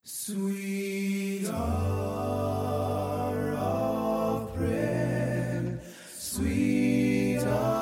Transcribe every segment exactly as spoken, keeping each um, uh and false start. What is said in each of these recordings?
Sweet hour of prayer, sweet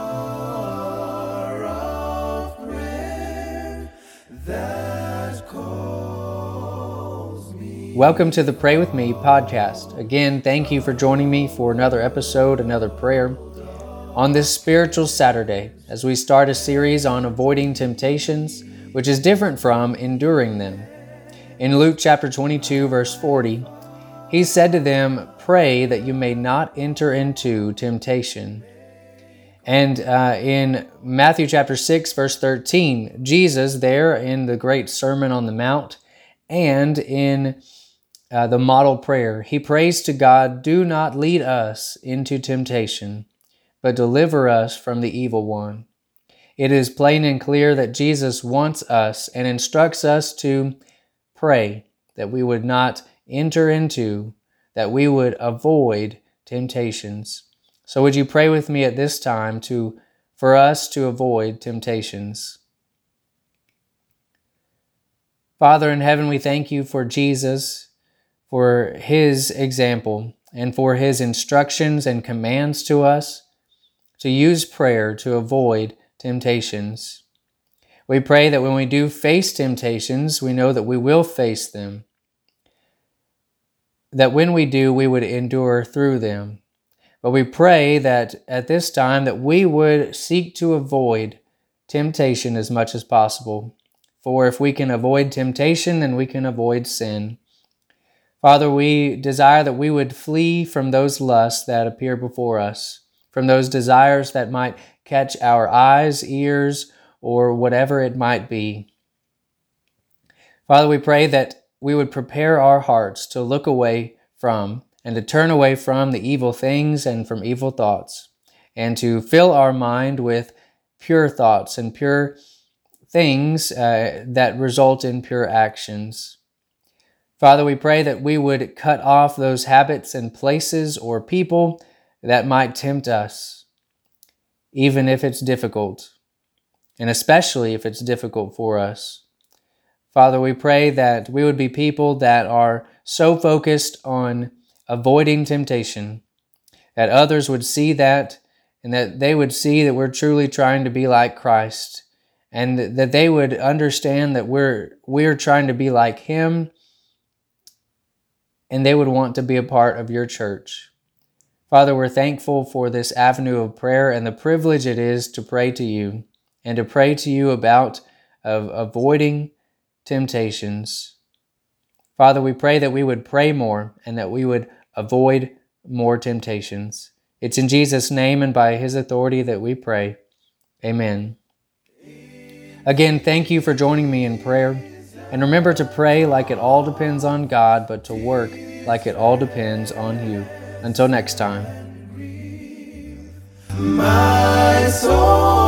hour of prayer that calls me. Welcome to the Pray With Me podcast. Again, thank you for joining me for another episode, another prayer. On this spiritual Saturday, as we start a series on avoiding temptations, which is different from enduring them. In Luke chapter twenty-two, verse forty, he said to them, "Pray that you may not enter into temptation." And uh, in Matthew chapter six, verse thirteen, Jesus there in the great Sermon on the Mount and in uh, the model prayer, he prays to God, "Do not lead us into temptation, but deliver us from the evil one." It is plain and clear that Jesus wants us and instructs us to pray that we would not enter into, that we would avoid temptations. So would you pray with me at this time to for us to avoid temptations? Father in heaven, we thank you for Jesus, for his example, and for his instructions and commands to us to use prayer to avoid temptations. We pray that when we do face temptations, we know that we will face them. That when we do, we would endure through them. But we pray that at this time that we would seek to avoid temptation as much as possible. For if we can avoid temptation, then we can avoid sin. Father, we desire that we would flee from those lusts that appear before us, from those desires that might catch our eyes, ears, or whatever it might be. Father, we pray that we would prepare our hearts to look away from and to turn away from the evil things and from evil thoughts, and to fill our mind with pure thoughts and pure things uh, that result in pure actions. Father, we pray that we would cut off those habits and places or people that might tempt us, even if it's difficult, and especially if it's difficult for us. Father, we pray that we would be people that are so focused on avoiding temptation, that others would see that, and that they would see that we're truly trying to be like Christ, and that they would understand that we're we're trying to be like Him, and they would want to be a part of your church. Father, we're thankful for this avenue of prayer and the privilege it is to pray to you, and to pray to you about of avoiding temptations. Father, we pray that we would pray more and that we would avoid more temptations. It's in Jesus' name and by His authority that we pray. Amen. Again, thank you for joining me in prayer. And remember to pray like it all depends on God, but to work like it all depends on you. Until next time. My soul